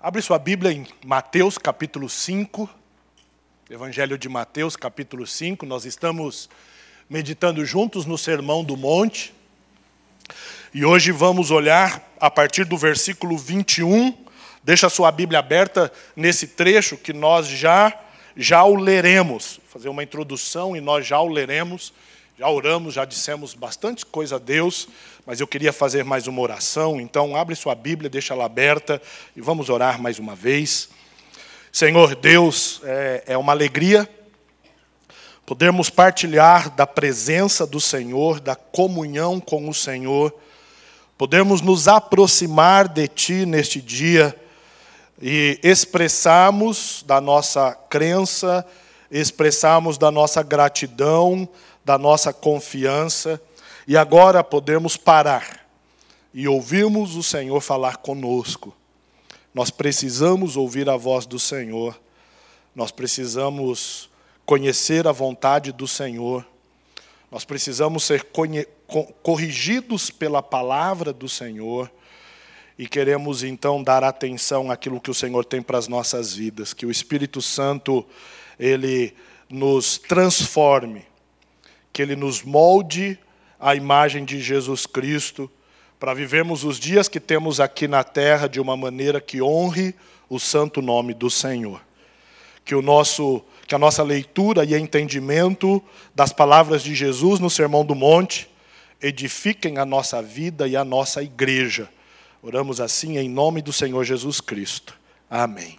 Abre sua Bíblia em Mateus capítulo 5, Evangelho de Mateus capítulo 5. Nós estamos meditando juntos no Sermão do Monte. E hoje vamos olhar a partir do versículo 21. Deixa a sua Bíblia aberta nesse trecho que nós já o leremos. Vou fazer uma introdução e nós já o leremos. Já oramos, já dissemos bastante coisa a Deus, mas eu queria fazer mais uma oração. Então, abre sua Bíblia, deixa ela aberta e vamos orar mais uma vez. Senhor Deus, é uma alegria podermos partilhar da presença do Senhor, da comunhão com o Senhor, podermos nos aproximar de Ti neste dia e expressarmos da nossa crença, expressarmos da nossa gratidão, da nossa confiança, e agora podemos parar e ouvirmos o Senhor falar conosco. Nós precisamos ouvir a voz do Senhor, nós precisamos conhecer a vontade do Senhor, nós precisamos ser corrigidos pela palavra do Senhor, e queremos então dar atenção àquilo que o Senhor tem para as nossas vidas, que o Espírito Santo, Ele nos transforme, que Ele nos molde à imagem de Jesus Cristo, para vivermos os dias que temos aqui na terra de uma maneira que honre o santo nome do Senhor. Que a nossa leitura e entendimento das palavras de Jesus no Sermão do Monte edifiquem a nossa vida e a nossa igreja. Oramos assim em nome do Senhor Jesus Cristo. Amém.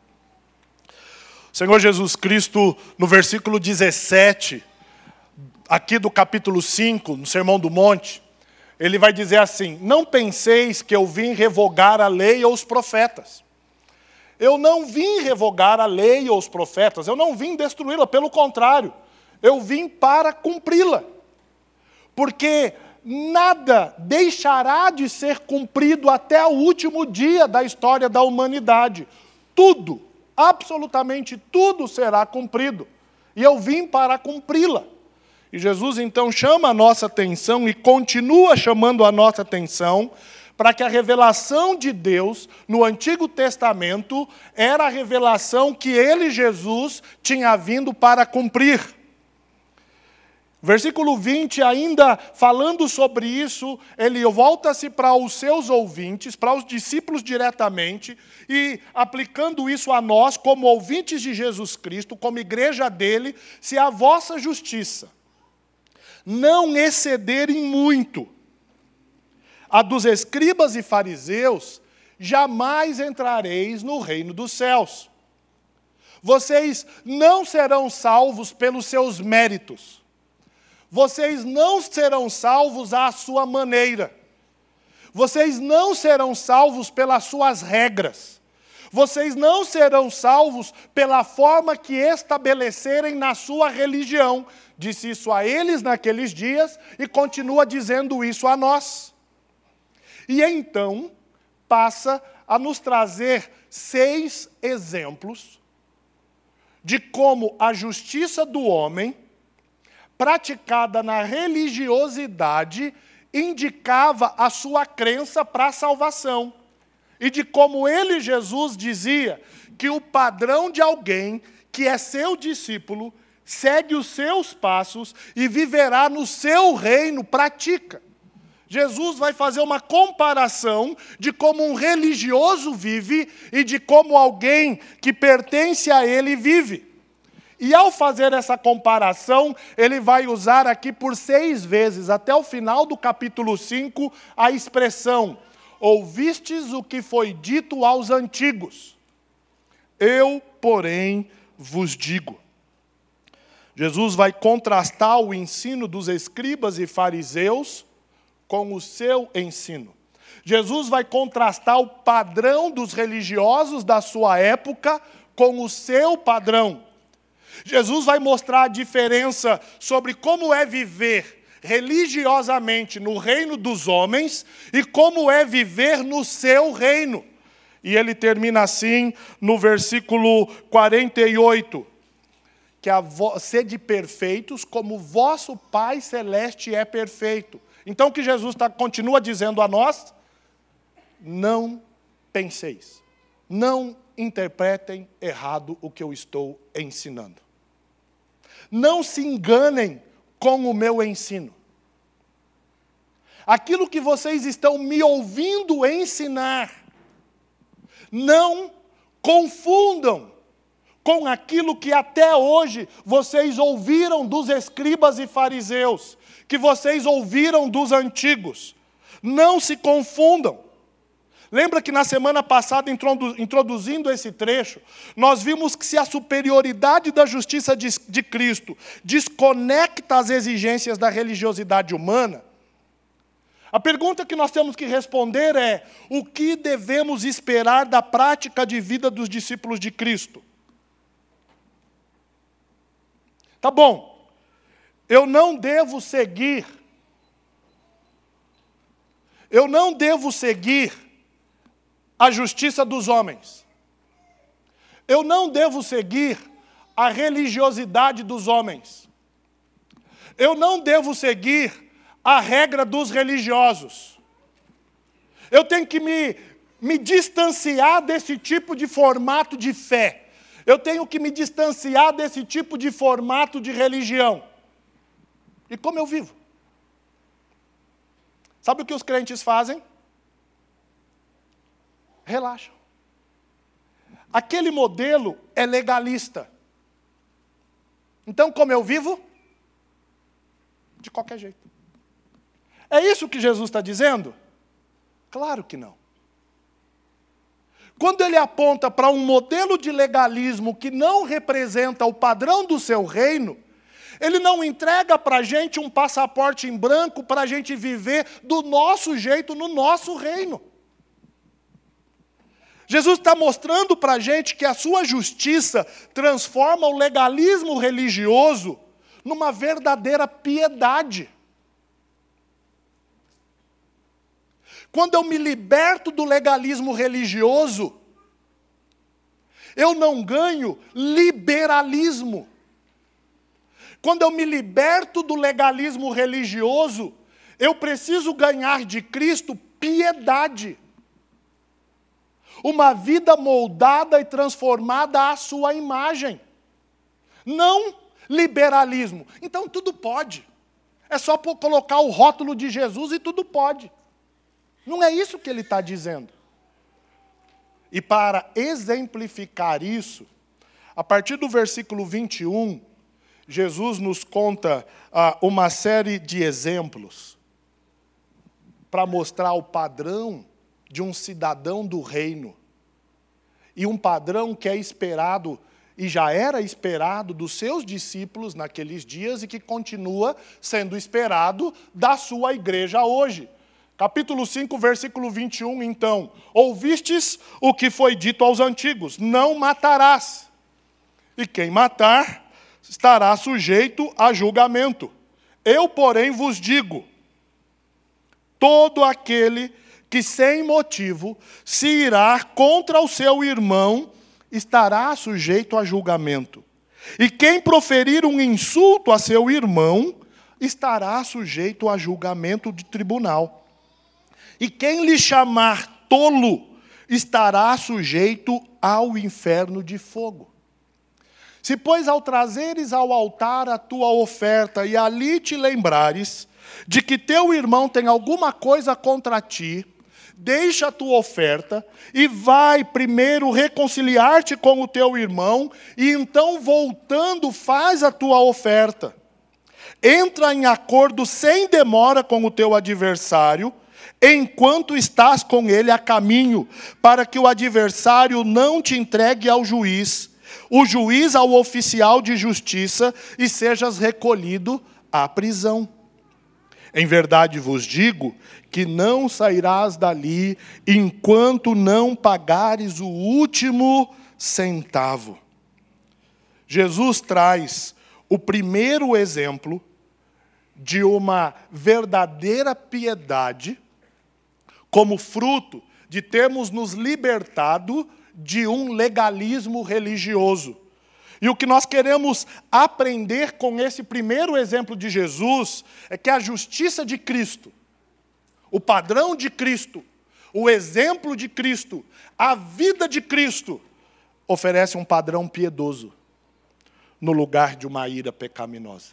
O Senhor Jesus Cristo, no versículo 17, aqui do capítulo 5, no Sermão do Monte, ele vai dizer assim: não penseis que eu vim revogar a lei ou os profetas. Eu não vim revogar a lei ou os profetas, eu não vim destruí-la, pelo contrário, eu vim para cumpri-la. Porque nada deixará de ser cumprido até o último dia da história da humanidade. Tudo, absolutamente tudo será cumprido. E eu vim para cumpri-la. E Jesus então chama a nossa atenção e continua chamando a nossa atenção para que a revelação de Deus no Antigo Testamento era a revelação que Ele, Jesus, tinha vindo para cumprir. Versículo 20, ainda falando sobre isso, ele volta-se para os seus ouvintes, para os discípulos diretamente, e aplicando isso a nós, como ouvintes de Jesus Cristo, como igreja dele, se a vossa justiça não excederem muito a dos escribas e fariseus, jamais entrareis no reino dos céus. Vocês não serão salvos pelos seus méritos. Vocês não serão salvos à sua maneira. Vocês não serão salvos pelas suas regras. Vocês não serão salvos pela forma que estabelecerem na sua religião. Disse isso a eles naqueles dias e continua dizendo isso a nós. E então passa a nos trazer 6 exemplos de como a justiça do homem, praticada na religiosidade, indicava a sua crença para a salvação. E de como ele, Jesus, dizia que o padrão de alguém que é seu discípulo, segue os seus passos e viverá no seu reino, pratica. Jesus vai fazer uma comparação de como um religioso vive e de como alguém que pertence a ele vive. E ao fazer essa comparação, ele vai usar aqui por 6 vezes, até o final do capítulo 5, a expressão: ouvistes o que foi dito aos antigos. Eu, porém, vos digo. Jesus vai contrastar o ensino dos escribas e fariseus com o seu ensino. Jesus vai contrastar o padrão dos religiosos da sua época com o seu padrão. Jesus vai mostrar a diferença sobre como é viver religiosamente no reino dos homens e como é viver no seu reino. E ele termina assim no versículo 48. Que sede perfeitos como vosso Pai Celeste é perfeito. Então o que Jesus continua dizendo a nós? Não penseis. não interpretem errado o que eu estou ensinando. Não se enganem com o meu ensino. Aquilo que vocês estão me ouvindo ensinar, não confundam com aquilo que até hoje vocês ouviram dos escribas e fariseus, que vocês ouviram dos antigos. Não se confundam. Lembra que na semana passada, introduzindo esse trecho, nós vimos que se a superioridade da justiça de Cristo desconecta as exigências da religiosidade humana, a pergunta que nós temos que responder é: o que devemos esperar da prática de vida dos discípulos de Cristo? Tá bom, eu não devo seguir a justiça dos homens. Eu não devo seguir a religiosidade dos homens. Eu não devo seguir a regra dos religiosos. Eu tenho que me distanciar desse tipo de formato de fé. Eu tenho que me distanciar desse tipo de formato de religião. E como eu vivo? Sabe o que os crentes fazem? Relaxam. Aquele modelo é legalista. Então, como eu vivo? De qualquer jeito. É isso que Jesus está dizendo? Claro que não. Quando ele aponta para um modelo de legalismo que não representa o padrão do seu reino, ele não entrega para a gente um passaporte em branco para a gente viver do nosso jeito, no nosso reino. Jesus está mostrando para a gente que a sua justiça transforma o legalismo religioso numa verdadeira piedade. Quando eu me liberto do legalismo religioso, eu não ganho liberalismo. Quando eu me liberto do legalismo religioso, eu preciso ganhar de Cristo piedade. Uma vida moldada e transformada à sua imagem. Não liberalismo. Então tudo pode. É só colocar o rótulo de Jesus e tudo pode. Não é isso que ele está dizendo. E para exemplificar isso, a partir do versículo 21, Jesus nos conta uma série de exemplos para mostrar o padrão de um cidadão do reino. E um padrão que é esperado, e já era esperado dos seus discípulos naqueles dias, e que continua sendo esperado da sua igreja hoje. Capítulo 5, versículo 21, então. Ouvistes o que foi dito aos antigos: não matarás. E quem matar estará sujeito a julgamento. Eu, porém, vos digo: todo aquele que sem motivo se irá contra o seu irmão estará sujeito a julgamento. E quem proferir um insulto a seu irmão estará sujeito a julgamento de tribunal. E quem lhe chamar tolo estará sujeito ao inferno de fogo. Se, pois, ao trazeres ao altar a tua oferta e ali te lembrares de que teu irmão tem alguma coisa contra ti, deixa a tua oferta e vai primeiro reconciliar-te com o teu irmão, e então, voltando, faz a tua oferta. Entra em acordo sem demora com o teu adversário, enquanto estás com ele a caminho, para que o adversário não te entregue ao juiz, o juiz ao oficial de justiça, e sejas recolhido à prisão. Em verdade vos digo que não sairás dali enquanto não pagares o último centavo. Jesus traz o primeiro exemplo de uma verdadeira piedade como fruto de termos nos libertado de um legalismo religioso. E o que nós queremos aprender com esse primeiro exemplo de Jesus é que a justiça de Cristo, o padrão de Cristo, O exemplo de Cristo, a vida de Cristo, oferece um padrão piedoso no lugar de uma ira pecaminosa.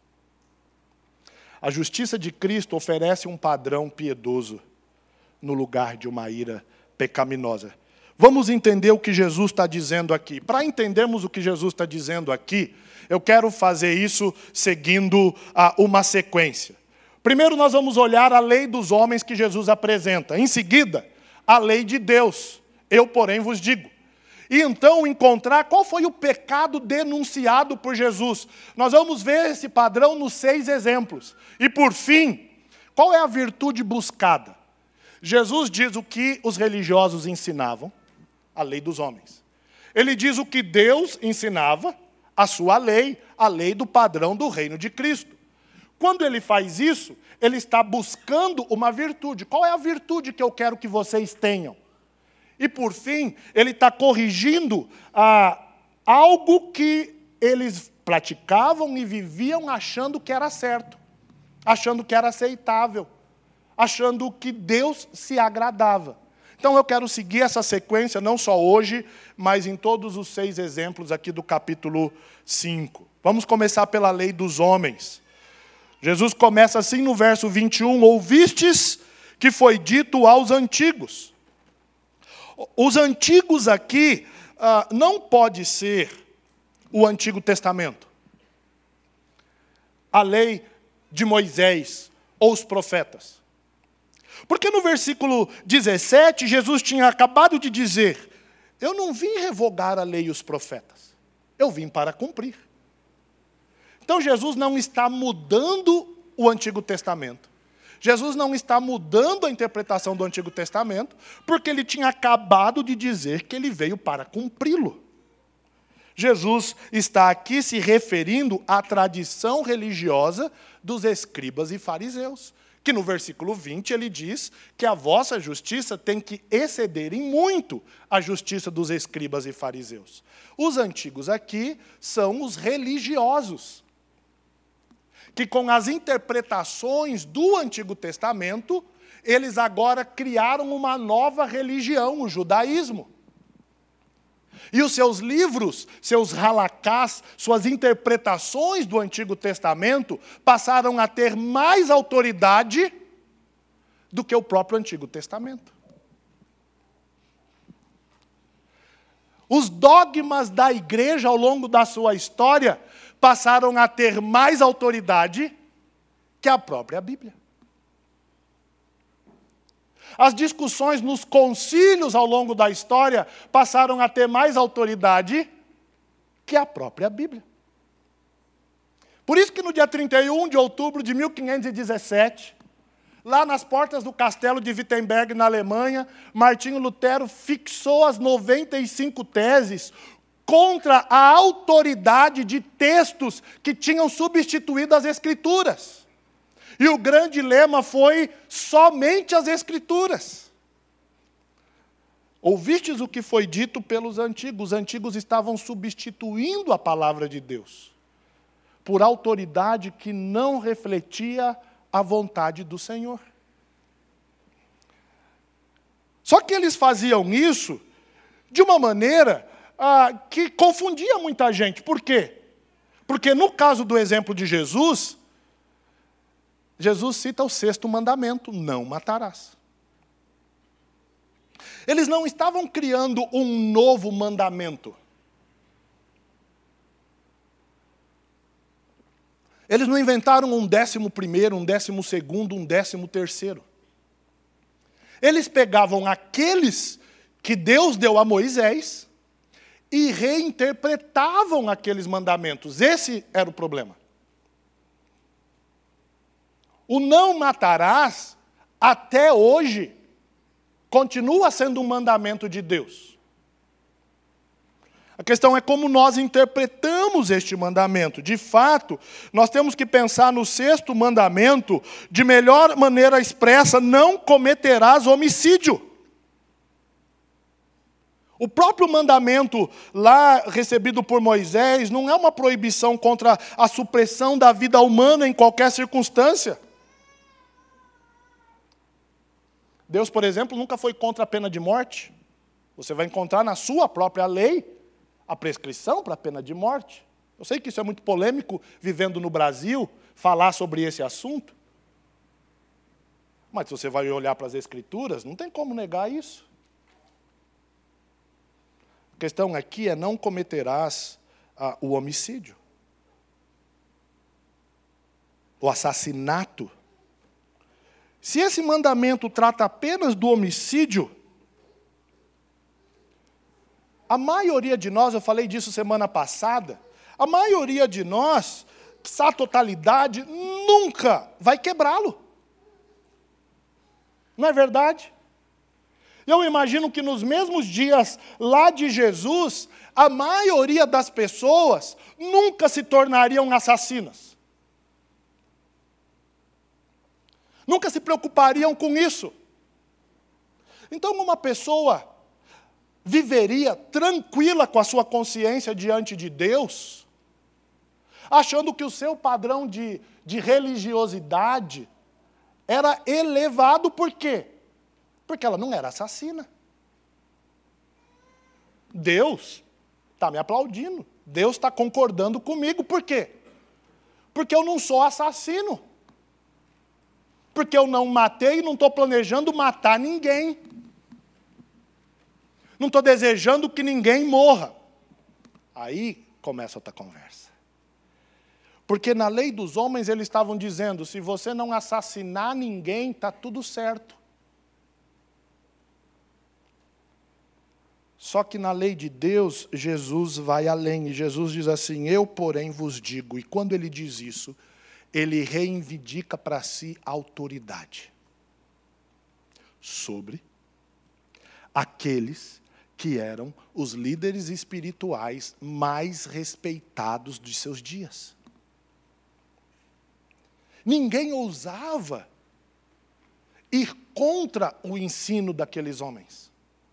A justiça de Cristo oferece um padrão piedoso no lugar de uma ira pecaminosa. Vamos entender o que Jesus está dizendo aqui. Para entendermos o que Jesus está dizendo aqui, eu quero fazer isso seguindo uma sequência. Primeiro nós vamos olhar a lei dos homens que Jesus apresenta. Em seguida, a lei de Deus. Eu, porém, vos digo. E então encontrar qual foi o pecado denunciado por Jesus. Nós vamos ver esse padrão nos 6 exemplos. E por fim, qual é a virtude buscada? Jesus diz o que os religiosos ensinavam, a lei dos homens. Ele diz o que Deus ensinava, a sua lei, a lei do padrão do reino de Cristo. Quando ele faz isso, ele está buscando uma virtude. Qual é a virtude que eu quero que vocês tenham? E por fim, ele está corrigindo algo que eles praticavam e viviam achando que era certo, achando que era aceitável, achando que Deus se agradava. Então eu quero seguir essa sequência, não só hoje, mas em todos os 6 exemplos aqui do capítulo 5. Vamos começar pela lei dos homens. Jesus começa assim no verso 21, ouvistes que foi dito aos antigos. Os antigos aqui não pode ser o Antigo Testamento. A lei de Moisés ou os profetas. Porque no versículo 17, Jesus tinha acabado de dizer, eu não vim revogar a lei e os profetas, eu vim para cumprir. Então Jesus não está mudando o Antigo Testamento. Jesus não está mudando a interpretação do Antigo Testamento, porque ele tinha acabado de dizer que ele veio para cumpri-lo. Jesus está aqui se referindo à tradição religiosa dos escribas e fariseus, que no versículo 20 ele diz que a vossa justiça tem que exceder em muito a justiça dos escribas e fariseus. Os antigos aqui são os religiosos, que com as interpretações do Antigo Testamento, eles agora criaram uma nova religião, o judaísmo. E os seus livros, seus halakás, suas interpretações do Antigo Testamento passaram a ter mais autoridade do que o próprio Antigo Testamento. Os dogmas da igreja ao longo da sua história passaram a ter mais autoridade que a própria Bíblia. As discussões nos concílios ao longo da história passaram a ter mais autoridade que a própria Bíblia. Por isso que no dia 31 de outubro de 1517, lá nas portas do castelo de Wittenberg, na Alemanha, Martinho Lutero fixou as 95 teses contra a autoridade de textos que tinham substituído as Escrituras. E o grande lema foi somente as Escrituras. Ouvistes o que foi dito pelos antigos. Os antigos estavam substituindo a palavra de Deus por autoridade que não refletia a vontade do Senhor. Só que eles faziam isso de uma maneira que confundia muita gente. Por quê? Porque no caso do exemplo de Jesus, Jesus cita o 6º mandamento, não matarás. Eles não estavam criando um novo mandamento. Eles não inventaram um 11º, um 12º, um 13º. Eles pegavam aqueles que Deus deu a Moisés e reinterpretavam aqueles mandamentos. Esse era o problema. O não matarás, até hoje, continua sendo um mandamento de Deus. A questão é como nós interpretamos este mandamento. De fato, nós temos que pensar no 6º mandamento de melhor maneira expressa: não cometerás homicídio. O próprio mandamento lá recebido por Moisés não é uma proibição contra a supressão da vida humana em qualquer circunstância. Deus, por exemplo, nunca foi contra a pena de morte. Você vai encontrar na sua própria lei a prescrição para a pena de morte. Eu sei que isso é muito polêmico, vivendo no Brasil, falar sobre esse assunto. Mas se você vai olhar para as Escrituras, não tem como negar isso. A questão aqui é: não cometerás o homicídio, o assassinato. Se esse mandamento trata apenas do homicídio, a maioria de nós, eu falei disso semana passada, a maioria de nós, a totalidade, nunca vai quebrá-lo. Não é verdade? Eu imagino que nos mesmos dias lá de Jesus, a maioria das pessoas nunca se tornariam assassinas. Nunca se preocupariam com isso. Então, uma pessoa viveria tranquila com a sua consciência diante de Deus, achando que o seu padrão de religiosidade era elevado. Por quê? Porque ela não era assassina. Deus está me aplaudindo. Deus está concordando comigo. Por quê? Porque eu não sou assassino. Porque eu não matei e não estou planejando matar ninguém. Não estou desejando que ninguém morra. Aí começa outra conversa. Porque na lei dos homens eles estavam dizendo: se você não assassinar ninguém, está tudo certo. Só que na lei de Deus, Jesus vai além. E Jesus diz assim: eu, porém, vos digo. E quando ele diz isso, ele reivindica para si a autoridade sobre aqueles que eram os líderes espirituais mais respeitados de seus dias. Ninguém ousava ir contra o ensino daqueles homens.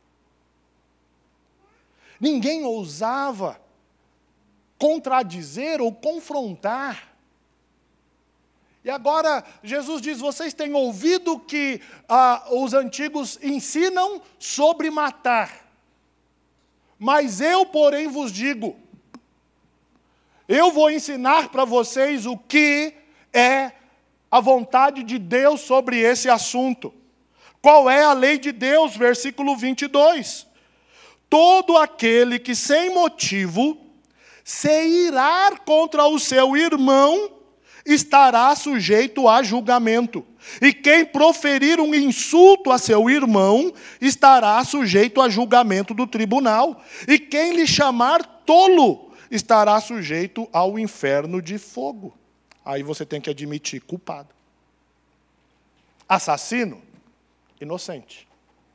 Ninguém ousava contradizer ou confrontar. E agora Jesus diz: vocês têm ouvido que os antigos ensinam sobre matar. Mas eu, porém, vos digo, eu vou ensinar para vocês o que é a vontade de Deus sobre esse assunto. Qual é a lei de Deus? Versículo 22. Todo aquele que sem motivo se irar contra o seu irmão estará sujeito a julgamento. E quem proferir um insulto a seu irmão estará sujeito a julgamento do tribunal. E quem lhe chamar tolo estará sujeito ao inferno de fogo. Aí você tem que admitir: culpado. Assassino, inocente.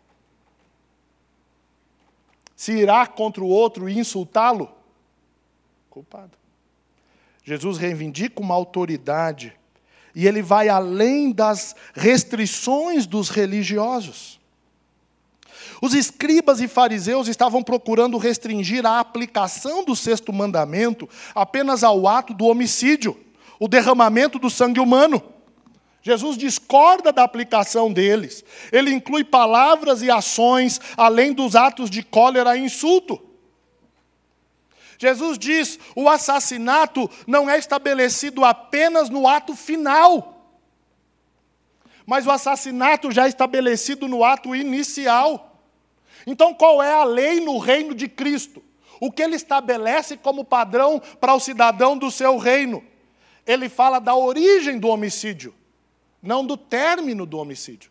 Se irar contra o outro e insultá-lo, culpado. Jesus reivindica uma autoridade e ele vai além das restrições dos religiosos. Os escribas e fariseus estavam procurando restringir a aplicação do sexto mandamento apenas ao ato do homicídio, o derramamento do sangue humano. Jesus discorda da aplicação deles. Ele inclui palavras e ações, além dos atos de cólera e insulto. Jesus diz: o assassinato não é estabelecido apenas no ato final, mas o assassinato já é estabelecido no ato inicial. Então, qual é a lei no reino de Cristo? O que ele estabelece como padrão para o cidadão do seu reino? Ele fala da origem do homicídio, não do término do homicídio.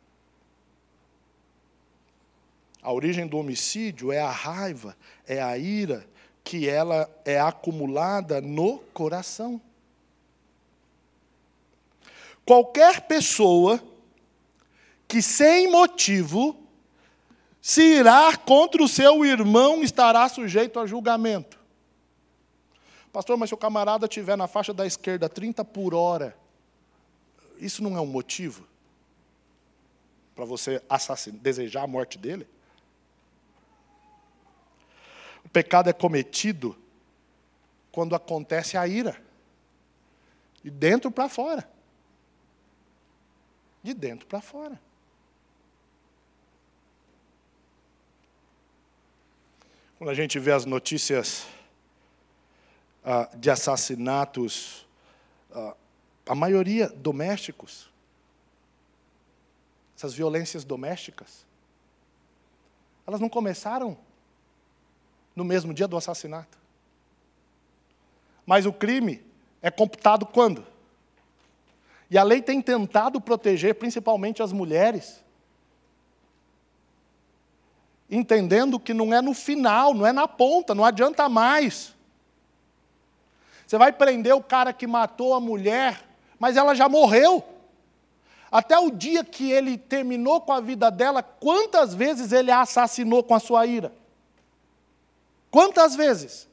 A origem do homicídio é a raiva, é a ira, que ela é acumulada no coração. Qualquer pessoa que sem motivo se irar contra o seu irmão estará sujeito a julgamento. Pastor, mas se o camarada estiver na faixa da esquerda 30 por hora, isso não é um motivo para você desejar a morte dele? O pecado é cometido quando acontece a ira. De dentro para fora. De dentro para fora. Quando a gente vê as notícias de assassinatos, a maioria domésticos, essas violências domésticas, elas não começaram no mesmo dia do assassinato. Mas o crime é computado quando? E a lei tem tentado proteger principalmente as mulheres, entendendo que não é no final, não é na ponta, não adianta mais. Você vai prender o cara que matou a mulher, mas ela já morreu. Até o dia que ele terminou com a vida dela, quantas vezes ele a assassinou com a sua ira? Quantas vezes?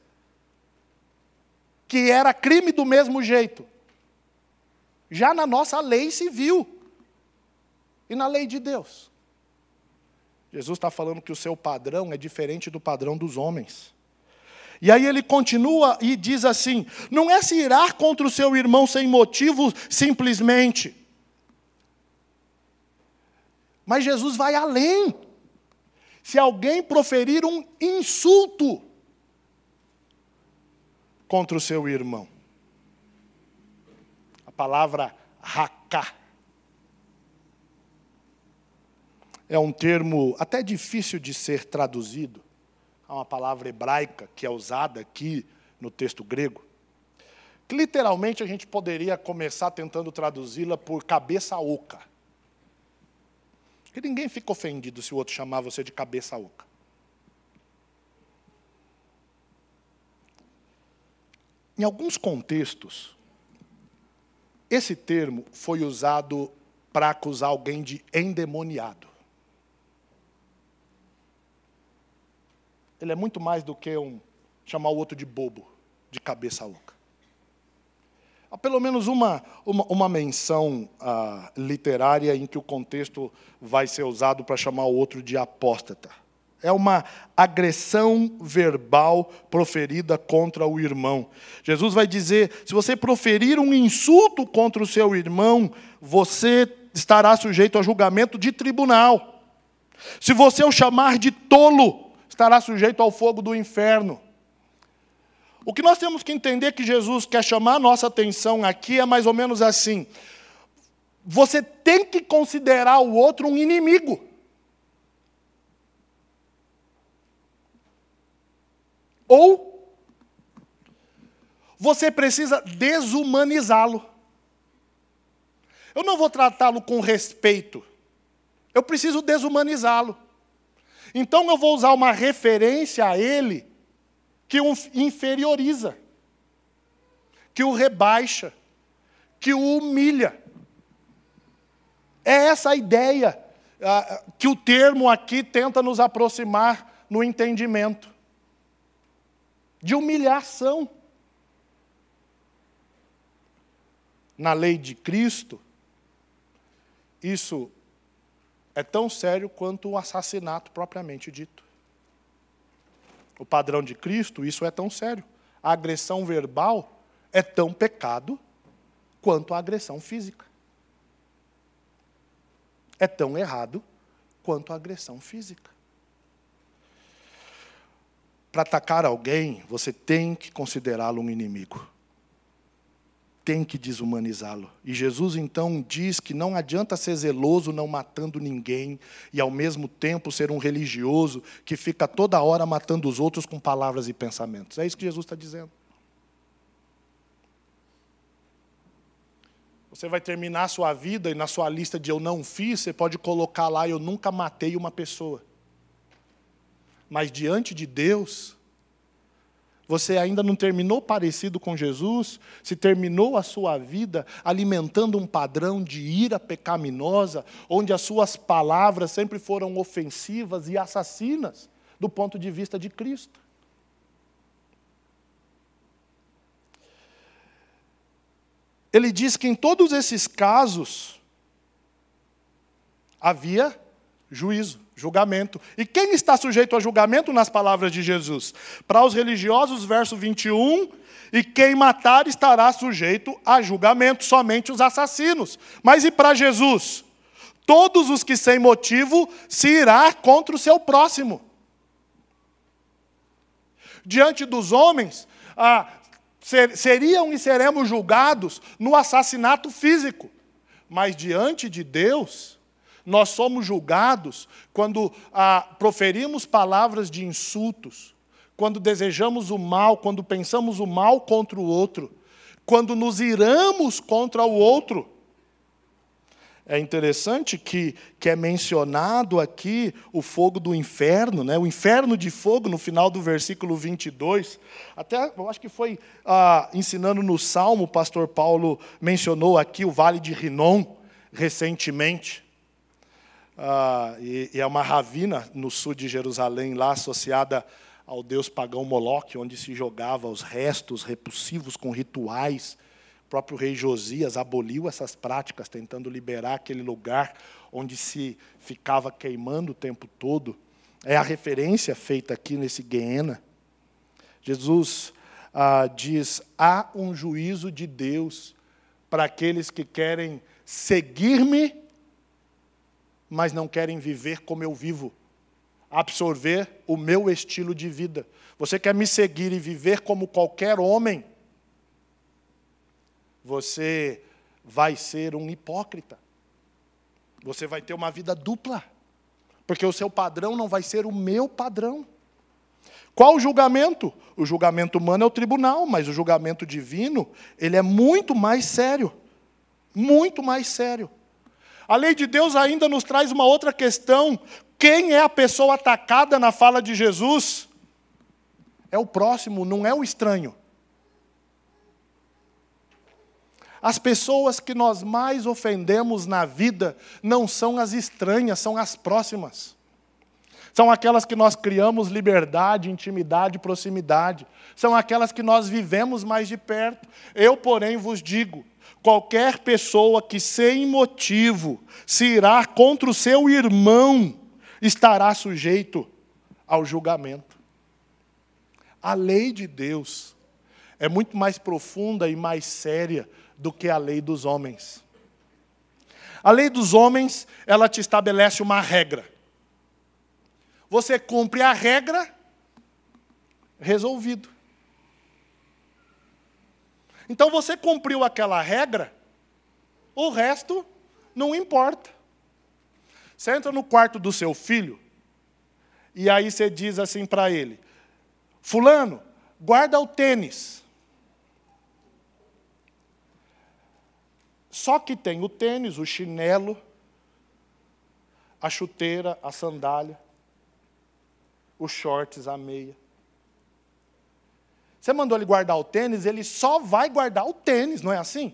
Que era crime do mesmo jeito. Já na nossa lei civil. E na lei de Deus. Jesus está falando que o seu padrão é diferente do padrão dos homens. E aí ele continua e diz assim: não é se irar contra o seu irmão sem motivo simplesmente. Mas Jesus vai além. Se alguém proferir um insulto contra o seu irmão. A palavra raká é um termo até difícil de ser traduzido. É uma palavra hebraica que é usada aqui no texto grego. Que literalmente a gente poderia começar tentando traduzi-la por cabeça oca. Porque ninguém fica ofendido se o outro chamar você de cabeça oca. Em alguns contextos, esse termo foi usado para acusar alguém de endemoniado. Ele é muito mais do que chamar o outro de bobo, de cabeça oca. Há pelo menos uma menção literária em que o contexto vai ser usado para chamar o outro de apóstata. É uma agressão verbal proferida contra o irmão. Jesus vai dizer, se você proferir um insulto contra o seu irmão, você estará sujeito a julgamento de tribunal. Se você o chamar de tolo, estará sujeito ao fogo do inferno. O que nós temos que entender que Jesus quer chamar a nossa atenção aqui é mais ou menos assim. Você tem que considerar o outro um inimigo. Ou você precisa desumanizá-lo. Eu não vou tratá-lo com respeito. Eu preciso desumanizá-lo. Então eu vou usar uma referência a ele que o inferioriza, que o rebaixa, que o humilha. É essa a ideia que o termo aqui tenta nos aproximar no entendimento. De humilhação. Na lei de Cristo, isso é tão sério quanto o assassinato propriamente dito. O padrão de Cristo, isso é tão sério. A agressão verbal é tão pecado quanto a agressão física. É tão errado quanto a agressão física. Para atacar alguém, você tem que considerá-lo um inimigo. Tem que desumanizá-lo. E Jesus, então, diz que não adianta ser zeloso não matando ninguém e, ao mesmo tempo, ser um religioso que fica toda hora matando os outros com palavras e pensamentos. É isso que Jesus está dizendo. Você vai terminar a sua vida e na sua lista de eu não fiz, você pode colocar lá, eu nunca matei uma pessoa. Mas diante de Deus, você ainda não terminou parecido com Jesus, se terminou a sua vida alimentando um padrão de ira pecaminosa, onde as suas palavras sempre foram ofensivas e assassinas, do ponto de vista de Cristo. Ele diz que em todos esses casos, havia juízo, julgamento. E quem está sujeito a julgamento nas palavras de Jesus? Para os religiosos, verso 21, e quem matar estará sujeito a julgamento, somente os assassinos. Mas e para Jesus? Todos os que sem motivo se irá contra o seu próximo. Diante dos homens, seriam e seremos julgados no assassinato físico. Mas diante de Deus, nós somos julgados quando proferimos palavras de insultos, quando desejamos o mal, quando pensamos o mal contra o outro, quando nos iramos contra o outro. É interessante que é mencionado aqui o fogo do inferno, né? O inferno de fogo, no final do versículo 22. Até, eu acho que foi ensinando no Salmo, o pastor Paulo mencionou aqui o Vale de Rinom, recentemente. E é uma ravina no sul de Jerusalém, lá associada ao deus pagão Moloque, onde se jogava os restos repulsivos com rituais. O próprio rei Josias aboliu essas práticas, tentando liberar aquele lugar onde se ficava queimando o tempo todo. É a referência feita aqui nesse Guiena. Jesus diz, há um juízo de Deus para aqueles que querem seguir-me, mas não querem viver como eu vivo, absorver o meu estilo de vida. Você quer me seguir e viver como qualquer homem, você vai ser um hipócrita. Você vai ter uma vida dupla, porque o seu padrão não vai ser o meu padrão. Qual o julgamento? O julgamento humano é o tribunal, mas o julgamento divino, ele é muito mais sério. Muito mais sério. A lei de Deus ainda nos traz uma outra questão. Quem é a pessoa atacada na fala de Jesus? É o próximo, não é o estranho. As pessoas que nós mais ofendemos na vida não são as estranhas, são as próximas. São aquelas que nós criamos liberdade, intimidade, proximidade. São aquelas que nós vivemos mais de perto. Eu, porém, vos digo, qualquer pessoa que sem motivo se irá contra o seu irmão, estará sujeito ao julgamento. A lei de Deus é muito mais profunda e mais séria do que a lei dos homens. A lei dos homens, ela te estabelece uma regra. Você cumpre a regra, resolvido. Então você cumpriu aquela regra, o resto não importa. Você entra no quarto do seu filho, e aí você diz assim para ele, fulano, guarda o tênis. Só que tem o tênis, o chinelo, a chuteira, a sandália, os shorts, a meia. Você mandou ele guardar o tênis, ele só vai guardar o tênis, não é assim?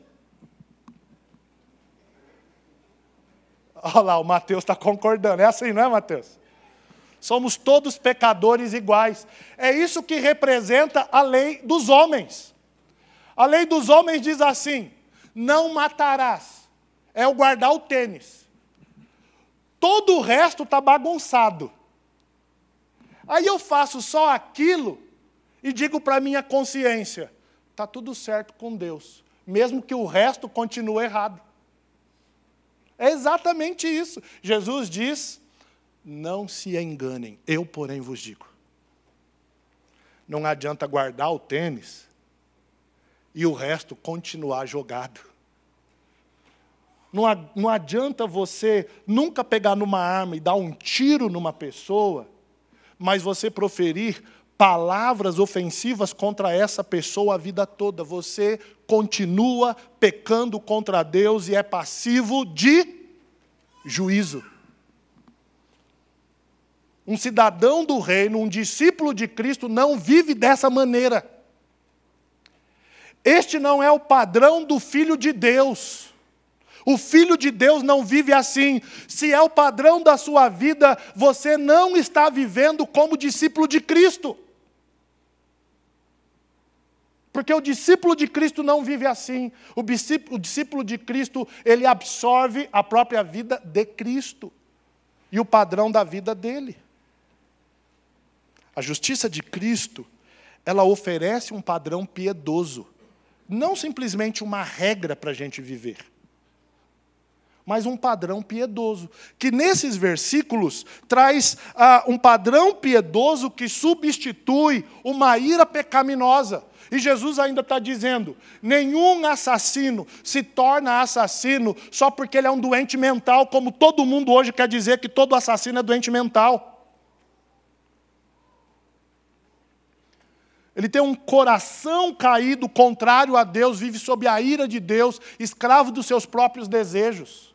Olha lá, o Mateus está concordando. É assim, não é, Mateus? Somos todos pecadores iguais. É isso que representa a lei dos homens. A lei dos homens diz assim, não matarás. É o guardar o tênis. Todo o resto está bagunçado. Aí eu faço só aquilo e digo para a minha consciência, está tudo certo com Deus, mesmo que o resto continue errado. É exatamente isso. Jesus diz, não se enganem, eu, porém, vos digo. Não adianta guardar o tênis e o resto continuar jogado. Não adianta você nunca pegar numa arma e dar um tiro numa pessoa, mas você proferir palavras ofensivas contra essa pessoa a vida toda. Você continua pecando contra Deus e é passivo de juízo. Um cidadão do reino, um discípulo de Cristo, não vive dessa maneira. Este não é o padrão do Filho de Deus. O Filho de Deus não vive assim. Se é o padrão da sua vida, você não está vivendo como discípulo de Cristo. Porque o discípulo de Cristo não vive assim. O discípulo de Cristo, ele absorve a própria vida de Cristo. E o padrão da vida dele. A justiça de Cristo, ela oferece um padrão piedoso. Não simplesmente uma regra para a gente viver. mas um padrão piedoso. Que nesses versículos traz um padrão piedoso que substitui uma ira pecaminosa. E Jesus ainda está dizendo, nenhum assassino se torna assassino só porque ele é um doente mental, como todo mundo hoje quer dizer que todo assassino é doente mental. Ele tem um coração caído, contrário a Deus, vive sob a ira de Deus, escravo dos seus próprios desejos.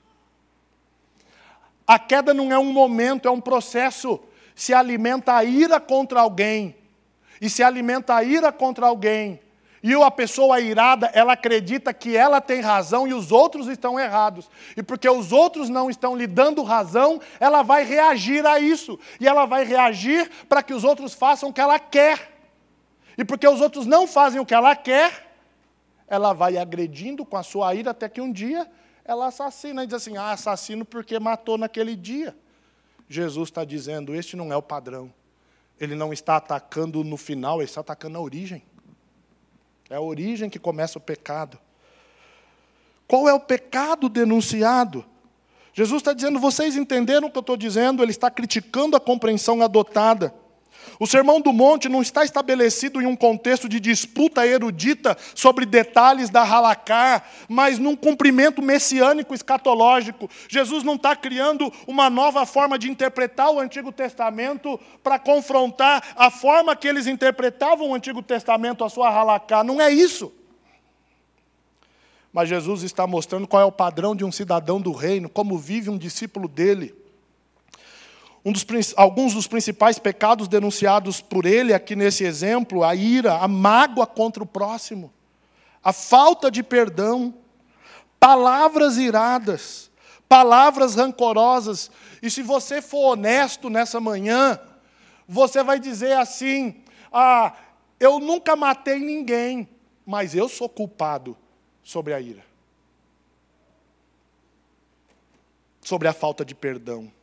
A queda não é um momento, é um processo. Se alimenta a ira contra alguém, e se alimenta a ira contra alguém, e a pessoa irada, ela acredita que ela tem razão e os outros estão errados. E porque os outros não estão lhe dando razão, ela vai reagir a isso. E ela vai reagir para que os outros façam o que ela quer. E porque os outros não fazem o que ela quer, ela vai agredindo com a sua ira até que um dia ela assassina. E diz assim, assassino porque matou naquele dia. Jesus está dizendo, este não é o padrão. Ele não está atacando no final, ele está atacando a origem. É a origem que começa o pecado. Qual é o pecado denunciado? Jesus está dizendo, vocês entenderam o que eu estou dizendo? Ele está criticando a compreensão adotada. O Sermão do Monte não está estabelecido em um contexto de disputa erudita sobre detalhes da halakha, mas num cumprimento messiânico escatológico. Jesus não está criando uma nova forma de interpretar o Antigo Testamento para confrontar a forma que eles interpretavam o Antigo Testamento, a sua halakha. Não é isso. Mas Jesus está mostrando qual é o padrão de um cidadão do reino, como vive um discípulo dele. Alguns dos principais pecados denunciados por ele aqui nesse exemplo, a ira, a mágoa contra o próximo, a falta de perdão, palavras iradas, palavras rancorosas. E se você for honesto nessa manhã, você vai dizer assim, eu nunca matei ninguém, mas eu sou culpado sobre a ira, sobre a falta de perdão,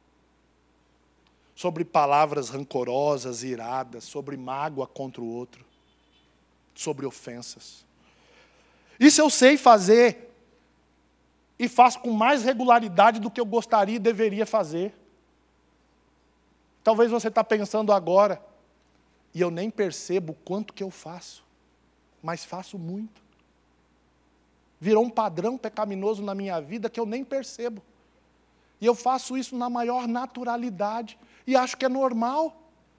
sobre palavras rancorosas, iradas, sobre mágoa contra o outro, sobre ofensas. Isso eu sei fazer, e faço com mais regularidade do que eu gostaria e deveria fazer. Talvez você está pensando agora, e eu nem percebo o quanto que eu faço, mas faço muito. Virou um padrão pecaminoso na minha vida que eu nem percebo. E eu faço isso na maior naturalidade. E acho que é normal.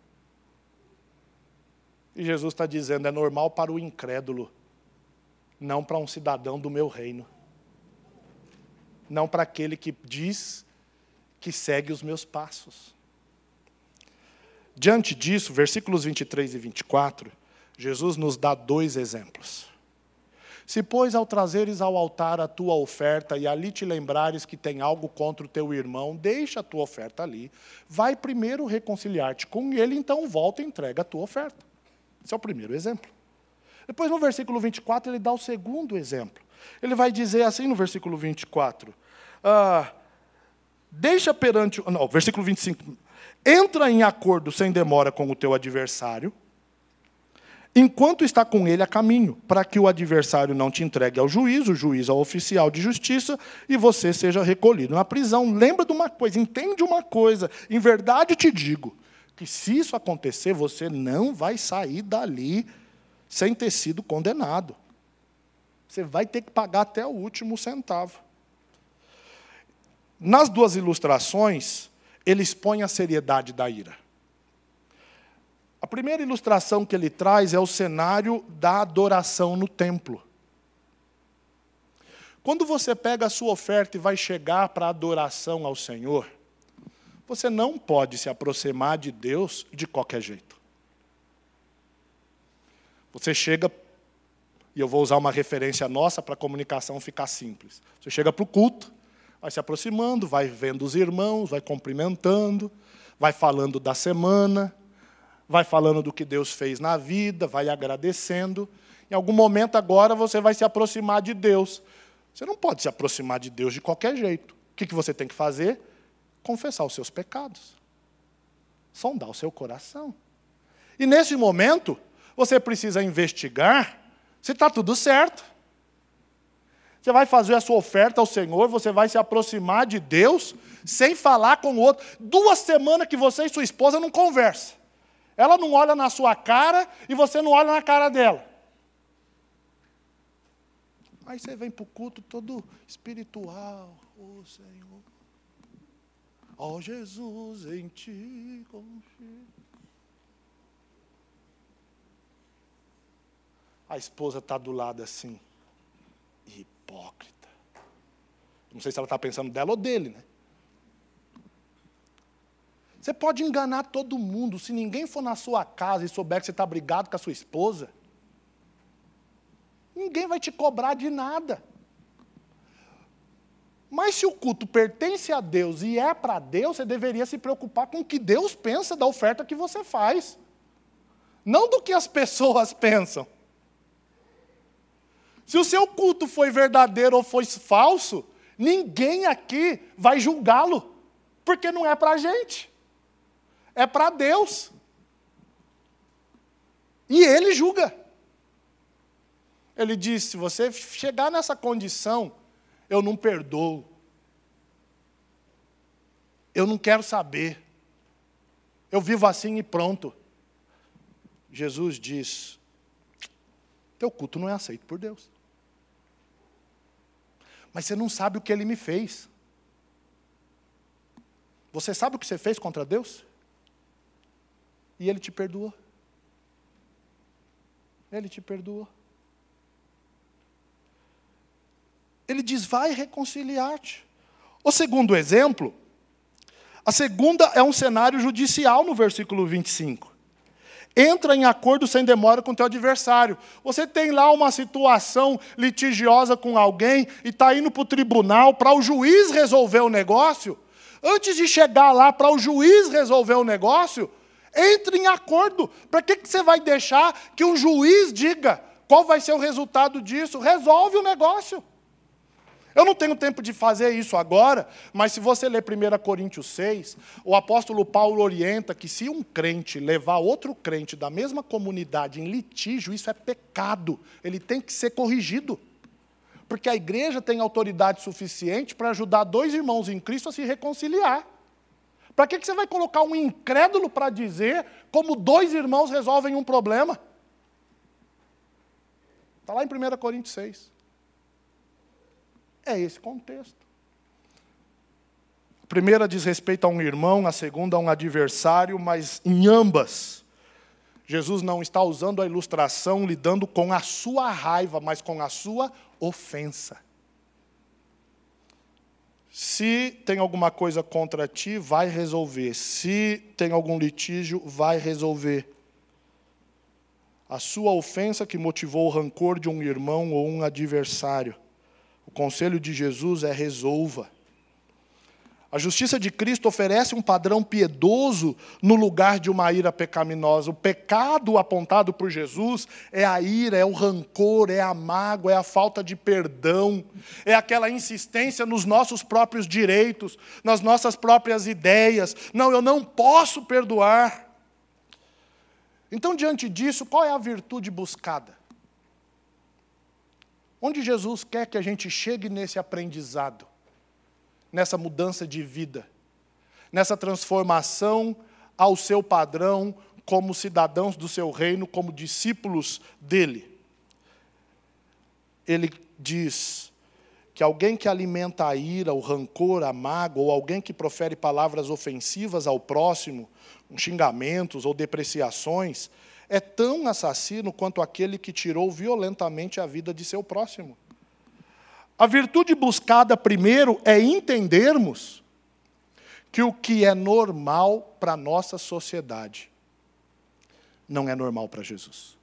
E Jesus está dizendo, é normal para o incrédulo, não para um cidadão do meu reino. Não para aquele que diz que segue os meus passos. Diante disso, versículos 23 e 24, Jesus nos dá 2 exemplos. Se, pois, ao trazeres ao altar a tua oferta e ali te lembrares que tem algo contra o teu irmão, deixa a tua oferta ali. Vai primeiro reconciliar-te com ele, então volta e entrega a tua oferta. Esse é o primeiro exemplo. Depois, no versículo 24, ele dá o segundo exemplo. Ele vai dizer assim no versículo 24. Versículo 25. Entra em acordo sem demora com o teu adversário, enquanto está com ele a caminho, para que o adversário não te entregue ao juiz, o juiz ao oficial de justiça, e você seja recolhido na prisão. Lembra de uma coisa, entende uma coisa, em verdade te digo, que se isso acontecer, você não vai sair dali sem ter sido condenado. Você vai ter que pagar até o último centavo. Nas 2 ilustrações, ele expõe a seriedade da ira. A primeira ilustração que ele traz é o cenário da adoração no templo. Quando você pega a sua oferta e vai chegar para a adoração ao Senhor, você não pode se aproximar de Deus de qualquer jeito. Você chega, e eu vou usar uma referência nossa para a comunicação ficar simples. Você chega para o culto, vai se aproximando, vai vendo os irmãos, vai cumprimentando, vai falando da semana, vai falando do que Deus fez na vida, vai agradecendo. Em algum momento agora você vai se aproximar de Deus. Você não pode se aproximar de Deus de qualquer jeito. O que você tem que fazer? Confessar os seus pecados. Sondar o seu coração. E nesse momento, você precisa investigar se está tudo certo. Você vai fazer a sua oferta ao Senhor, você vai se aproximar de Deus, sem falar com o outro. 2 semanas que você e sua esposa não conversam. Ela não olha na sua cara e você não olha na cara dela. Aí você vem para o culto todo espiritual. Ó Senhor, ó Jesus, em ti confio. A esposa está do lado assim, hipócrita. Não sei se ela está pensando dela ou dele, né? Você pode enganar todo mundo. Se ninguém for na sua casa e souber que você está brigado com a sua esposa, ninguém vai te cobrar de nada. Mas se o culto pertence a Deus e é para Deus, você deveria se preocupar com o que Deus pensa da oferta que você faz. Não do que as pessoas pensam. Se o seu culto foi verdadeiro ou foi falso, ninguém aqui vai julgá-lo, porque não é para a gente. É para Deus. E Ele julga. Ele diz, se você chegar nessa condição, eu não perdoo. Eu não quero saber. Eu vivo assim e pronto. Jesus diz, teu culto não é aceito por Deus. Mas você não sabe o que Ele me fez. Você sabe o que você fez contra Deus? E Ele te perdoou. Ele te perdoou. Ele diz, vai reconciliar-te. O segundo exemplo, a segunda é um cenário judicial no versículo 25. Entra em acordo sem demora com o teu adversário. Você tem lá uma situação litigiosa com alguém e está indo para o tribunal para o juiz resolver o negócio. Antes de chegar lá para o juiz resolver o negócio, entre em acordo. Para que você vai deixar que um juiz diga qual vai ser o resultado disso? Resolve o negócio. Eu não tenho tempo de fazer isso agora, mas se você ler 1 Coríntios 6, o apóstolo Paulo orienta que se um crente levar outro crente da mesma comunidade em litígio, isso é pecado. Ele tem que ser corrigido. Porque a igreja tem autoridade suficiente para ajudar 2 irmãos em Cristo a se reconciliar. Para que você vai colocar um incrédulo para dizer como 2 irmãos resolvem um problema? Está lá em 1 Coríntios 6. É esse contexto. A primeira diz respeito a um irmão, a segunda a um adversário, mas em ambas, Jesus não está usando a ilustração lidando com a sua raiva, mas com a sua ofensa. Se tem alguma coisa contra ti, vai resolver. Se tem algum litígio, vai resolver. A sua ofensa que motivou o rancor de um irmão ou um adversário. O conselho de Jesus é resolva. A justiça de Cristo oferece um padrão piedoso no lugar de uma ira pecaminosa. O pecado apontado por Jesus é a ira, é o rancor, é a mágoa, é a falta de perdão, é aquela insistência nos nossos próprios direitos, nas nossas próprias ideias. Não, eu não posso perdoar. Então, diante disso, qual é a virtude buscada? Onde Jesus quer que a gente chegue nesse aprendizado, nessa mudança de vida, nessa transformação ao seu padrão como cidadãos do seu reino, como discípulos dele. Ele diz que alguém que alimenta a ira, o rancor, a mágoa, ou alguém que profere palavras ofensivas ao próximo, com xingamentos ou depreciações, é tão assassino quanto aquele que tirou violentamente a vida de seu próximo. A virtude buscada primeiro é entendermos que o que é normal para a nossa sociedade não é normal para Jesus.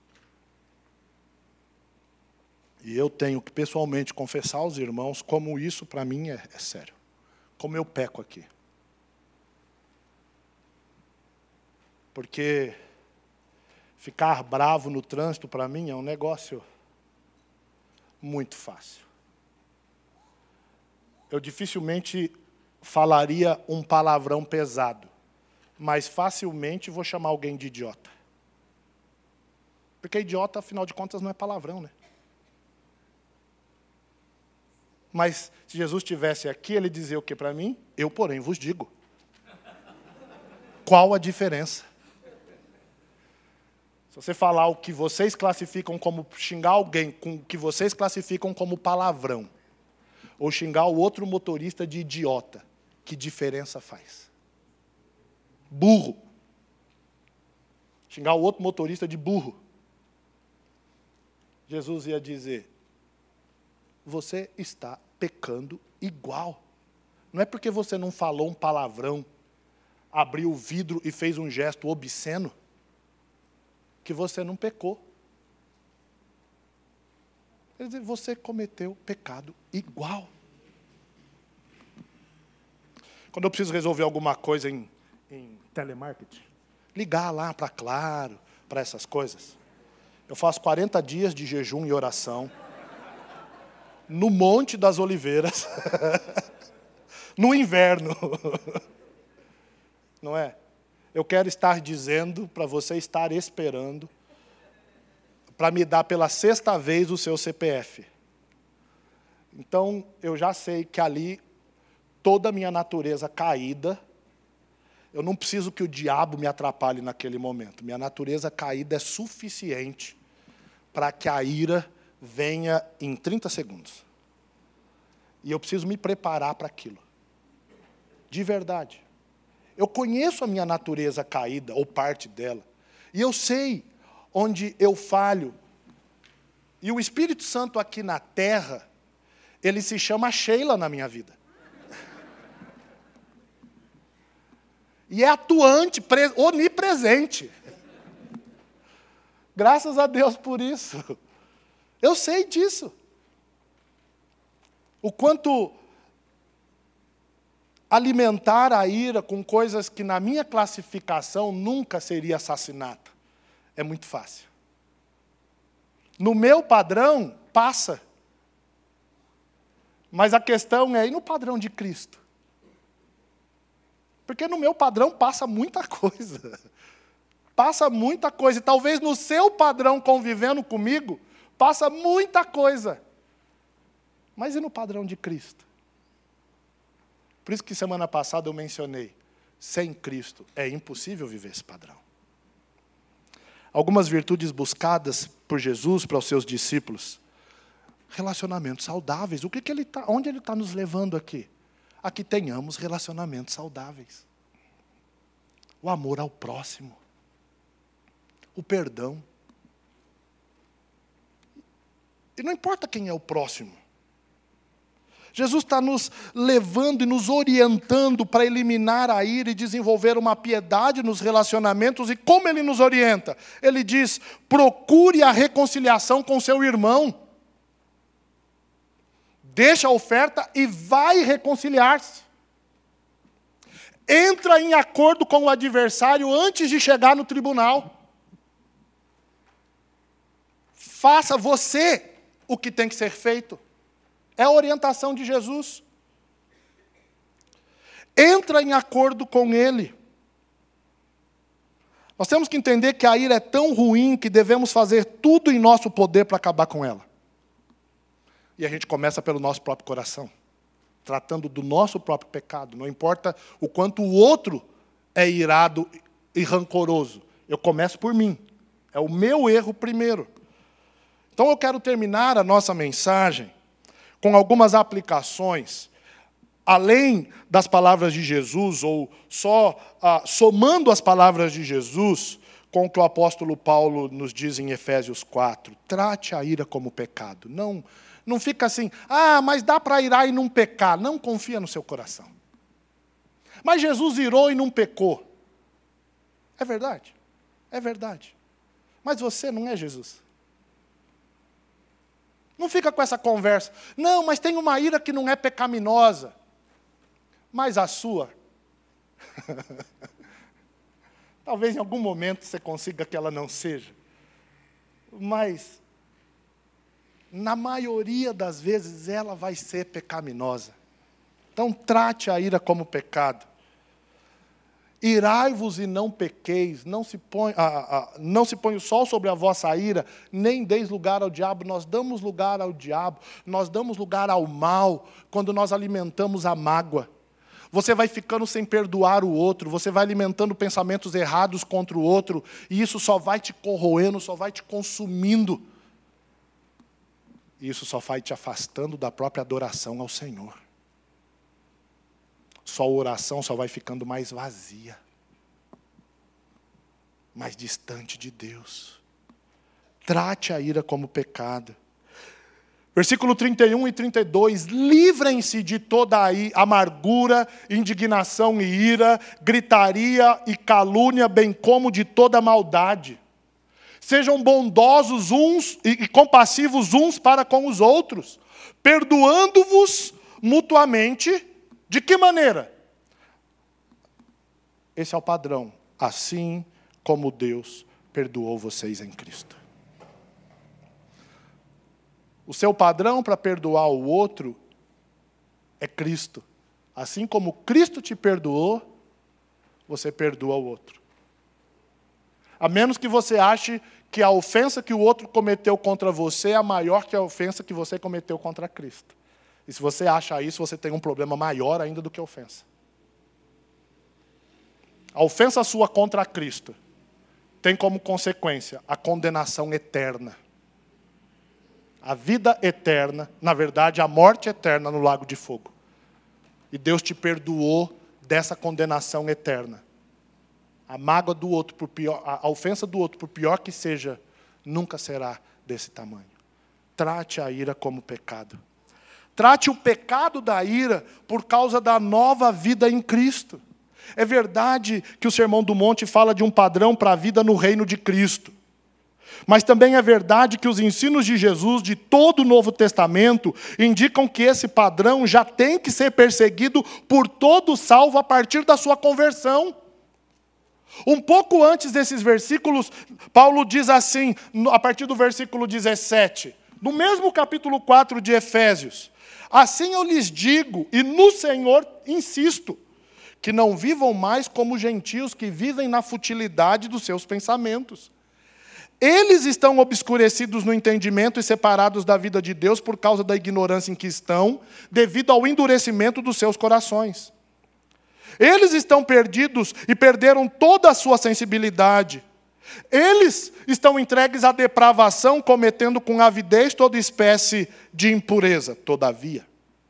E eu tenho que pessoalmente confessar aos irmãos como isso para mim é sério. Como eu peco aqui. Porque ficar bravo no trânsito, para mim, é um negócio muito fácil. Eu dificilmente falaria um palavrão pesado, mas facilmente vou chamar alguém de idiota. Porque idiota, afinal de contas, não é palavrão, né? Mas se Jesus estivesse aqui, ele dizia o que para mim? Eu, porém, vos digo. Qual a diferença? Se você falar o que vocês classificam como xingar alguém com o que vocês classificam como palavrão, ou xingar o outro motorista de idiota, que diferença faz? Burro. Xingar o outro motorista de burro. Jesus ia dizer, você está pecando igual. Não é porque você não falou um palavrão, abriu o vidro e fez um gesto obsceno, que você não pecou. Quer dizer, você cometeu pecado igual. Quando eu preciso resolver alguma coisa em telemarketing, ligar lá para Claro, para essas coisas, eu faço 40 dias de jejum e oração, no Monte das Oliveiras, no inverno. Não é? Eu quero estar dizendo para você estar esperando para me dar pela 6ª vez o seu CPF. Então, eu já sei que ali, toda a minha natureza caída, eu não preciso que o diabo me atrapalhe naquele momento. Minha natureza caída é suficiente para que a ira venha em 30 segundos. E eu preciso me preparar para aquilo. De verdade. Eu conheço a minha natureza caída, ou parte dela. E eu sei onde eu falho. E o Espírito Santo aqui na terra, ele se chama Sheila na minha vida. E é atuante, onipresente. Graças a Deus por isso. Eu sei disso. O quanto alimentar a ira com coisas que na minha classificação nunca seria assassinato. É muito fácil. No meu padrão, passa. Mas a questão é, e no padrão de Cristo? Porque no meu padrão passa muita coisa. Passa muita coisa. E talvez no seu padrão convivendo comigo, passa muita coisa. Mas e no padrão de Cristo? Por isso que semana passada eu mencionei, sem Cristo é impossível viver esse padrão. Algumas virtudes buscadas por Jesus para os seus discípulos. Relacionamentos saudáveis. Onde ele está nos levando aqui? A que tenhamos relacionamentos saudáveis. O amor ao próximo. O perdão. E não importa quem é o próximo. Jesus está nos levando e nos orientando para eliminar a ira e desenvolver uma piedade nos relacionamentos. E como ele nos orienta? Ele diz, procure a reconciliação com seu irmão. Deixa a oferta e vai reconciliar-se. Entra em acordo com o adversário antes de chegar no tribunal. Faça você o que tem que ser feito. É a orientação de Jesus. Entra em acordo com ele. Nós temos que entender que a ira é tão ruim que devemos fazer tudo em nosso poder para acabar com ela. E a gente começa pelo nosso próprio coração, tratando do nosso próprio pecado. Não importa o quanto o outro é irado e rancoroso. Eu começo por mim. É o meu erro primeiro. Então eu quero terminar a nossa mensagem com algumas aplicações, além das palavras de Jesus, ou só somando as palavras de Jesus, com o que o apóstolo Paulo nos diz em Efésios 4. Trate a ira como pecado. Não fica assim, mas dá para irar e não pecar. Não confia no seu coração. Mas Jesus irou e não pecou. É verdade? É verdade. Mas você não é Jesus. Não fica com essa conversa. Não, mas tem uma ira que não é pecaminosa. Mas a sua. Talvez em algum momento você consiga que ela não seja. Mas, na maioria das vezes, ela vai ser pecaminosa. Então, trate a ira como pecado. Irai-vos e não pequeis, não se põe o sol sobre a vossa ira, nem deis lugar ao diabo. Nós damos lugar ao diabo, nós damos lugar ao mal, quando nós alimentamos a mágoa. Você vai ficando sem perdoar o outro, você vai alimentando pensamentos errados contra o outro, e isso só vai te corroendo, só vai te consumindo. E isso só vai te afastando da própria adoração ao Senhor. Sua oração só vai ficando mais vazia, mais distante de Deus. Trate a ira como pecado. Versículo 31 e 32, livrem-se de toda a amargura, indignação e ira, gritaria e calúnia, bem como de toda maldade. Sejam bondosos uns e compassivos uns para com os outros, perdoando-vos mutuamente. De que maneira? Esse é o padrão. Assim como Deus perdoou vocês em Cristo. O seu padrão para perdoar o outro é Cristo. Assim como Cristo te perdoou, você perdoa o outro. A menos que você ache que a ofensa que o outro cometeu contra você é maior que a ofensa que você cometeu contra Cristo. E se você acha isso, você tem um problema maior ainda do que a ofensa. A ofensa sua contra Cristo tem como consequência a condenação eterna. A vida eterna, na verdade, a morte eterna no lago de fogo. E Deus te perdoou dessa condenação eterna. A mágoa do outro, por pior, a ofensa do outro, por pior que seja, nunca será desse tamanho. Trate a ira como pecado. Trate o pecado da ira por causa da nova vida em Cristo. É verdade que o Sermão do Monte fala de um padrão para a vida no reino de Cristo. Mas também é verdade que os ensinos de Jesus, de todo o Novo Testamento, indicam que esse padrão já tem que ser perseguido por todo salvo a partir da sua conversão. Um pouco antes desses versículos, Paulo diz assim, a partir do versículo 17, no mesmo capítulo 4 de Efésios: assim eu lhes digo, e no Senhor insisto, que não vivam mais como gentios que vivem na futilidade dos seus pensamentos. Eles estão obscurecidos no entendimento e separados da vida de Deus por causa da ignorância em que estão, devido ao endurecimento dos seus corações. Eles estão perdidos e perderam toda a sua sensibilidade. Eles estão entregues à depravação, cometendo com avidez toda espécie de impureza. Todavia,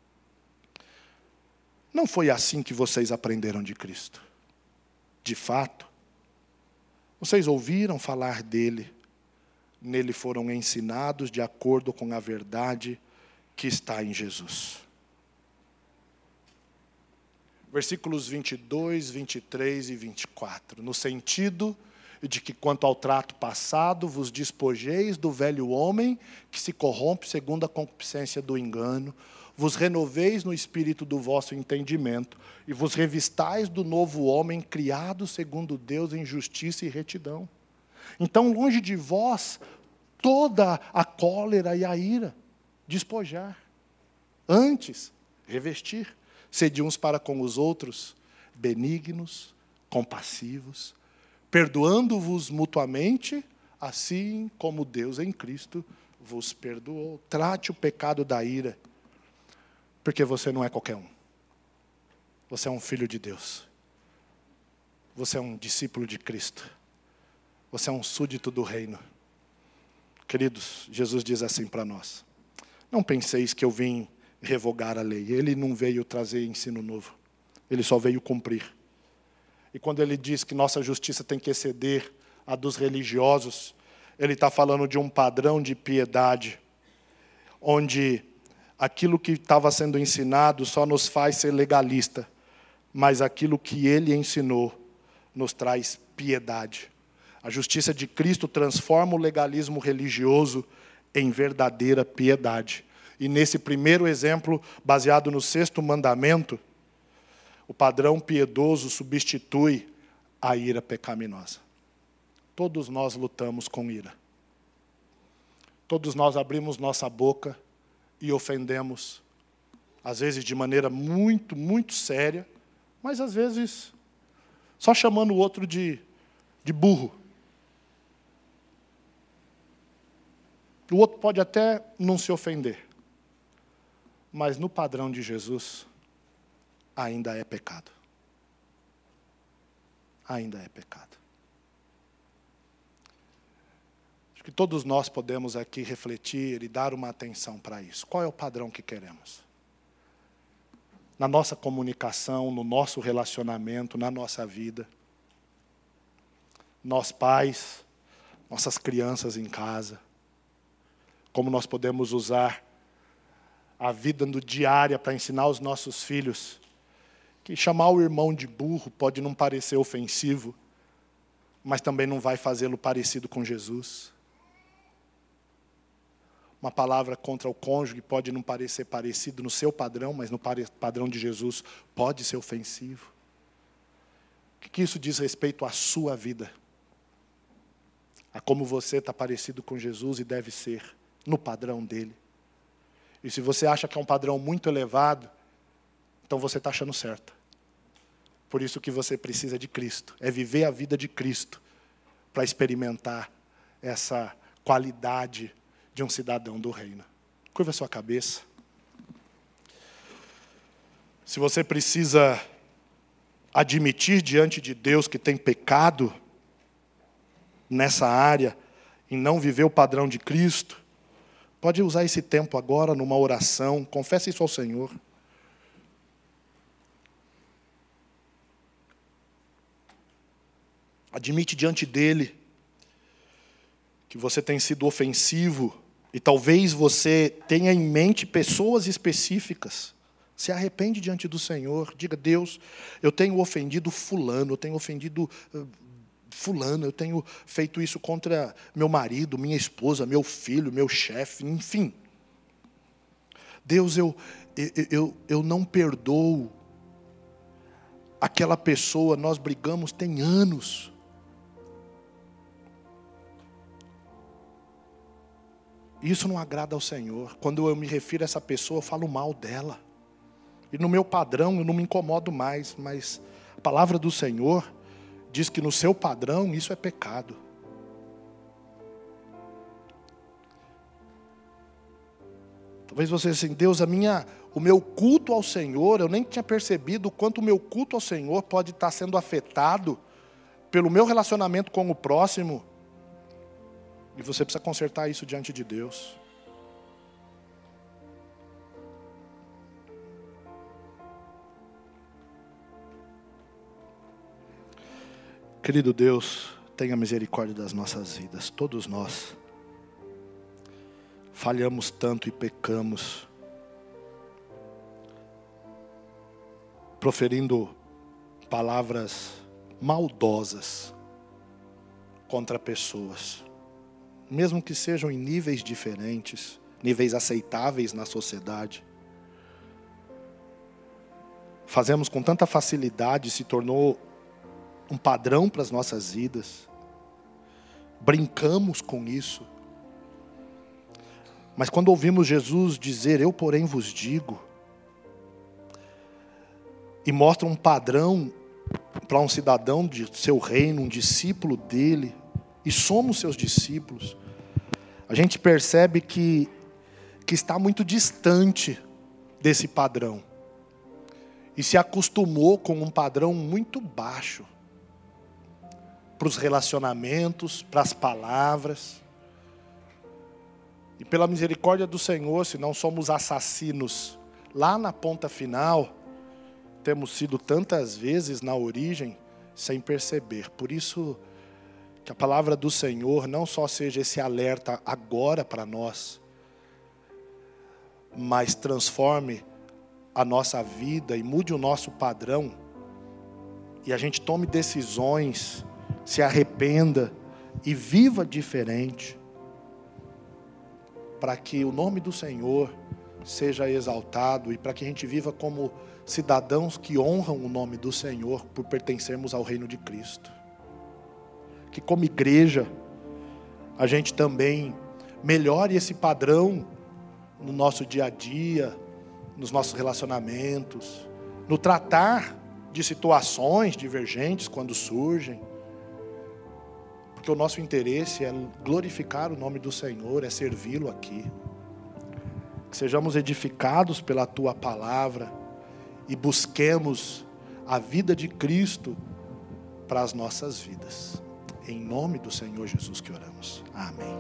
não foi assim que vocês aprenderam de Cristo. De fato, vocês ouviram falar dele, nele foram ensinados de acordo com a verdade que está em Jesus. Versículos 22, 23 e 24. No sentido de que, quanto ao trato passado, vos despojeis do velho homem que se corrompe segundo a concupiscência do engano, vos renoveis no espírito do vosso entendimento e vos revistais do novo homem criado segundo Deus em justiça e retidão. Então, longe de vós, toda a cólera e a ira, despojar. Antes, revestir. Sede uns para com os outros, benignos, compassivos, perdoando-vos mutuamente, assim como Deus em Cristo vos perdoou. Trate o pecado da ira, porque você não é qualquer um. Você é um filho de Deus. Você é um discípulo de Cristo. Você é um súdito do reino. Queridos, Jesus diz assim para nós: não penseis que eu vim revogar a lei. Ele não veio trazer ensino novo. Ele só veio cumprir. E quando ele diz que nossa justiça tem que exceder a dos religiosos, ele está falando de um padrão de piedade, onde aquilo que estava sendo ensinado só nos faz ser legalista, mas aquilo que ele ensinou nos traz piedade. A justiça de Cristo transforma o legalismo religioso em verdadeira piedade. E nesse primeiro exemplo, baseado no 6º mandamento, o padrão piedoso substitui a ira pecaminosa. Todos nós lutamos com ira. Todos nós abrimos nossa boca e ofendemos, às vezes de maneira muito, muito séria, mas às vezes só chamando o outro de burro. O outro pode até não se ofender, mas no padrão de Jesus, ainda é pecado. Ainda é pecado. Acho que todos nós podemos aqui refletir e dar uma atenção para isso. Qual é o padrão que queremos? Na nossa comunicação, no nosso relacionamento, na nossa vida. Nós pais, nossas crianças em casa. Como nós podemos usar a vida diária para ensinar os nossos filhos que chamar o irmão de burro pode não parecer ofensivo, mas também não vai fazê-lo parecido com Jesus. Uma palavra contra o cônjuge pode não parecer parecido no seu padrão, mas no padrão de Jesus pode ser ofensivo. O que isso diz respeito à sua vida? A como você está parecido com Jesus e deve ser no padrão dele. E se você acha que é um padrão muito elevado, então você está achando certo. Por isso que você precisa de Cristo. É viver a vida de Cristo para experimentar essa qualidade de um cidadão do reino. Curva a sua cabeça. Se você precisa admitir diante de Deus que tem pecado nessa área e não viver o padrão de Cristo, pode usar esse tempo agora numa oração, confesse isso ao Senhor. Admite diante dele que você tem sido ofensivo e talvez você tenha em mente pessoas específicas. Se arrepende diante do Senhor. Diga, Deus, eu tenho ofendido fulano, eu tenho ofendido fulano, eu tenho feito isso contra meu marido, minha esposa, meu filho, meu chefe, enfim. Deus, eu não perdoo aquela pessoa, nós brigamos tem anos. Isso não agrada ao Senhor. Quando eu me refiro a essa pessoa, eu falo mal dela. E no meu padrão eu não me incomodo mais, mas a palavra do Senhor diz que no seu padrão isso é pecado. Talvez você assim, Deus, o meu culto ao Senhor, eu nem tinha percebido o quanto o meu culto ao Senhor pode estar sendo afetado pelo meu relacionamento com o próximo. E você precisa consertar isso diante de Deus. Querido Deus, tenha misericórdia das nossas vidas. Todos nós falhamos tanto e pecamos, proferindo palavras maldosas contra pessoas. Mesmo que sejam em níveis diferentes, níveis aceitáveis na sociedade. Fazemos com tanta facilidade, se tornou um padrão para as nossas vidas. Brincamos com isso. Mas quando ouvimos Jesus dizer, eu porém vos digo, e mostra um padrão para um cidadão de seu reino, um discípulo dele, e somos seus discípulos, a gente percebe que está muito distante desse padrão. E se acostumou com um padrão muito baixo. Para os relacionamentos, para as palavras. E pela misericórdia do Senhor, se não somos assassinos lá na ponta final, temos sido tantas vezes na origem, sem perceber. Por isso, que a palavra do Senhor não só seja esse alerta agora para nós, mas transforme a nossa vida e mude o nosso padrão, e a gente tome decisões, se arrependa e viva diferente, para que o nome do Senhor seja exaltado e para que a gente viva como cidadãos que honram o nome do Senhor por pertencermos ao reino de Cristo. Que como igreja, a gente também melhore esse padrão no nosso dia a dia, nos nossos relacionamentos, no tratar de situações divergentes quando surgem, porque o nosso interesse é glorificar o nome do Senhor, é servi-lo aqui. Que sejamos edificados pela Tua palavra e busquemos a vida de Cristo para as nossas vidas. Em nome do Senhor Jesus que oramos. Amém.